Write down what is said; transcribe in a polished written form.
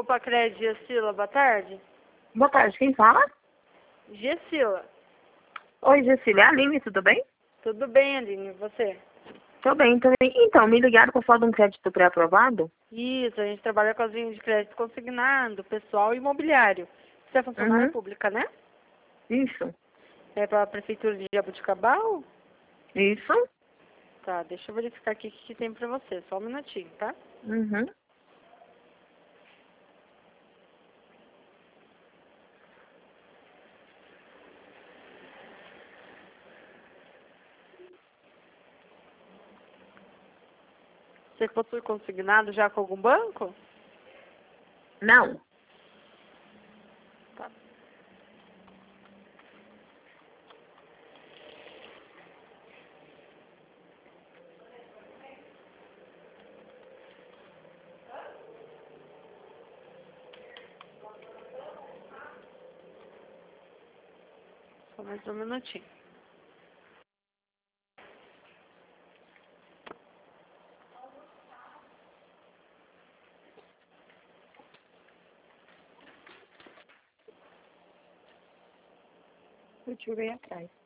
Opa, Crédito, Gessila, boa tarde. Boa tarde, quem fala? Gessila. Oi, Gessila, é a Aline, tudo bem? Tudo bem, Aline, e você? Tô bem também. Então, me ligaram para falar de um crédito pré-aprovado? Isso, a gente trabalha com as linhas de crédito consignado, pessoal e imobiliário. Você é funcionária Uhum, pública, né? isso, É para a Prefeitura de Jaboticabal? isso, Tá, deixa eu verificar aqui o que tem para você, só um minutinho, tá? uhum. Você possui consignado já com algum banco? Não, Tá. Só mais um minutinho. eu tirei atrás.